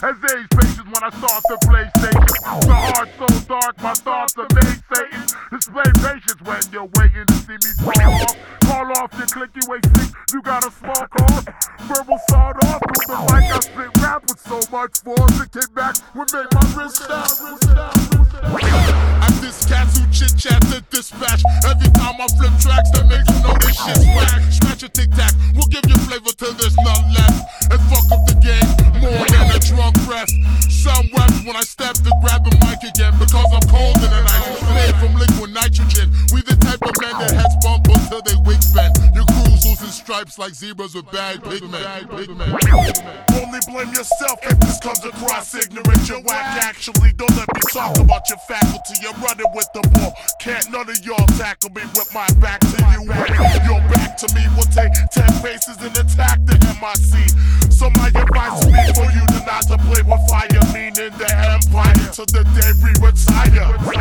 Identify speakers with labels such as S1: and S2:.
S1: as age patience when I start to play stations. The heart so dark, my thoughts are made Satan. Display patience when you're waiting to see me fall off. Call off your click, you ain't sick, you got a small cough. Verbal sawed off through the mic, I spit rap with so much force. It came back, we made my wrist down.
S2: I diss cats who chit chat to dispatch. Every time I flip tracks, that makes you know this shit's whack. Scratch a tic tac, we'll give you flavor till there's none left. And fuck up the game more than a drunk breath. Some wept when I stepped to grab the mic again because I'm cold in the night. Made from liquid nitrogen. We the type of men that heads bump until they wig bend. Your crew's losing stripes like zebras with bad pigment.
S3: Only blame yourself if this comes across ignorant. You're whack, actually. Don't let me talk about your faculty. I'm running with the ball. Can't none of y'all tackle me with my back to you. Your back to me will take 10 paces and attack the MIC. So my advice to me for you to not to play with fire, meaning the empire till the day we retire.